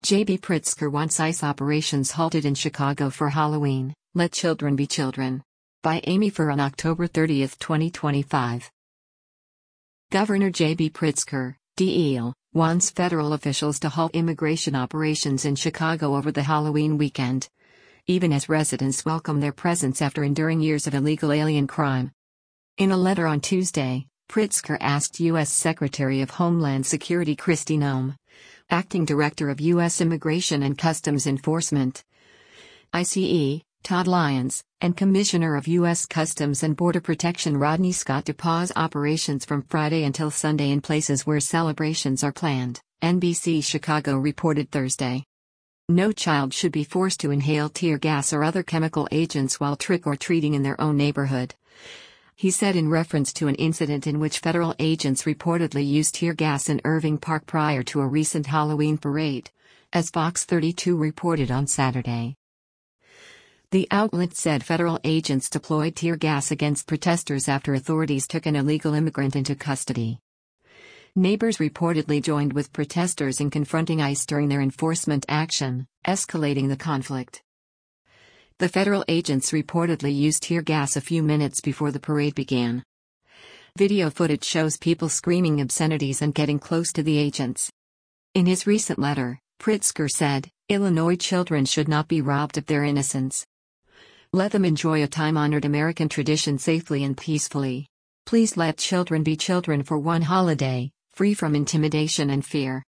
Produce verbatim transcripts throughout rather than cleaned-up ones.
J B Pritzker wants ICE operations halted in Chicago for Halloween. Let children be children. By Amy Furr on October thirtieth, twenty twenty-five. Governor J B Pritzker, D E L, wants federal officials to halt immigration operations in Chicago over the Halloween weekend, even as residents welcome their presence after enduring years of illegal alien crime. In a letter on Tuesday, Pritzker asked U S Secretary of Homeland Security Kristi Noem, Acting Director of U S Immigration and Customs Enforcement, I C E, Todd Lyons, and Commissioner of U S Customs and Border Protection Rodney Scott to pause operations from Friday until Sunday in places where celebrations are planned, N B C Chicago reported Thursday. No child should be forced to inhale tear gas or other chemical agents while trick-or-treating in their own neighborhood, he said in reference to an incident in which federal agents reportedly used tear gas in Irving Park prior to a recent Halloween parade, as Fox thirty-two reported on Saturday. The outlet said federal agents deployed tear gas against protesters after authorities took an illegal immigrant into custody. Neighbors reportedly joined with protesters in confronting ICE during their enforcement action, escalating the conflict. The federal agents reportedly used tear gas a few minutes before the parade began. Video footage shows people screaming obscenities and getting close to the agents. In his recent letter, Pritzker said, Illinois children should not be robbed of their innocence. Let them enjoy a time-honored American tradition safely and peacefully. Please let children be children for one holiday, free from intimidation and fear.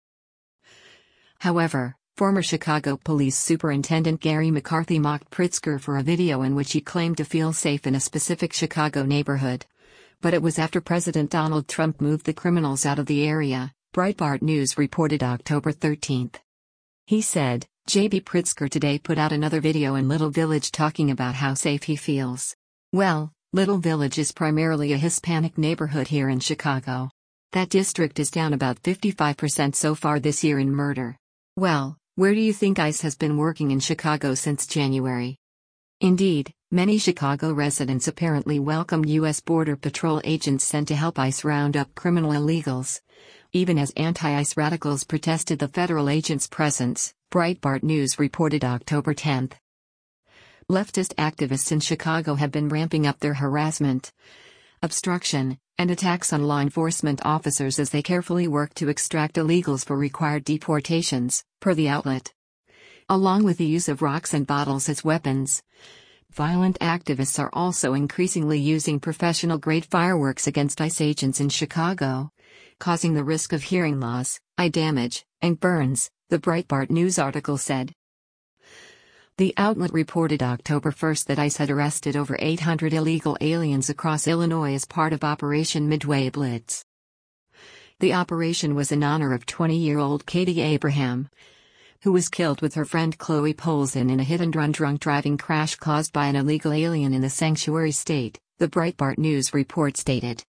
However, former Chicago Police Superintendent Gary McCarthy mocked Pritzker for a video in which he claimed to feel safe in a specific Chicago neighborhood. But it was after President Donald Trump moved the criminals out of the area, Breitbart News reported October thirteenth. He said, J B Pritzker today put out another video in Little Village talking about how safe he feels. Well, Little Village is primarily a Hispanic neighborhood here in Chicago. That district is down about fifty-five percent so far this year in murder. Well, where do you think ICE has been working in Chicago since January? Indeed, many Chicago residents apparently welcomed U S Border Patrol agents sent to help ICE round up criminal illegals, even as anti-ICE radicals protested the federal agents' presence, Breitbart News reported October tenth. Leftist activists in Chicago have been ramping up their harassment, obstruction, and attacks on law enforcement officers as they carefully work to extract illegals for required deportations, per the outlet. Along with the use of rocks and bottles as weapons, violent activists are also increasingly using professional-grade fireworks against ICE agents in Chicago, causing the risk of hearing loss, eye damage, and burns, the Breitbart News article said. The outlet reported October first that ICE had arrested over eight hundred illegal aliens across Illinois as part of Operation Midway Blitz. The operation was in honor of twenty-year-old Katie Abraham, who was killed with her friend Chloe Polzin in a hit-and-run drunk driving crash caused by an illegal alien in the sanctuary state, the Breitbart News report stated.